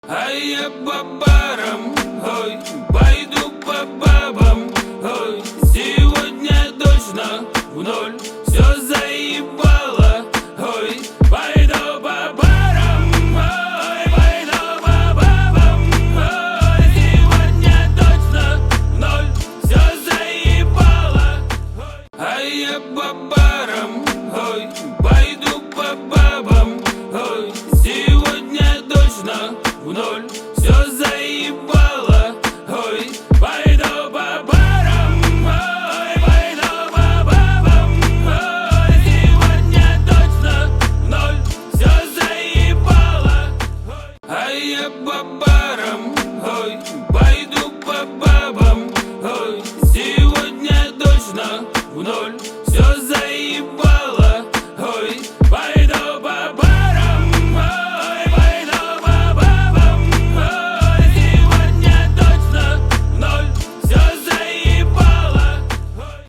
А я по барам, ой, пойду по бабам, ой, сегодня точно в ноль все заебало, ой, пойду по барам, ой, пойду по бабам, ой, сегодня точно в ноль все заебало, ой. А я по барам, ой, пойду по бабам, ой, сегодня точно в ноль все заебало, ой, пойду по барам, ой, пойду по бабам, ой, сегодня точно в ноль все заебало, ой. А я по барам, ой, пойду по бабам, ой, сегодня точно в ноль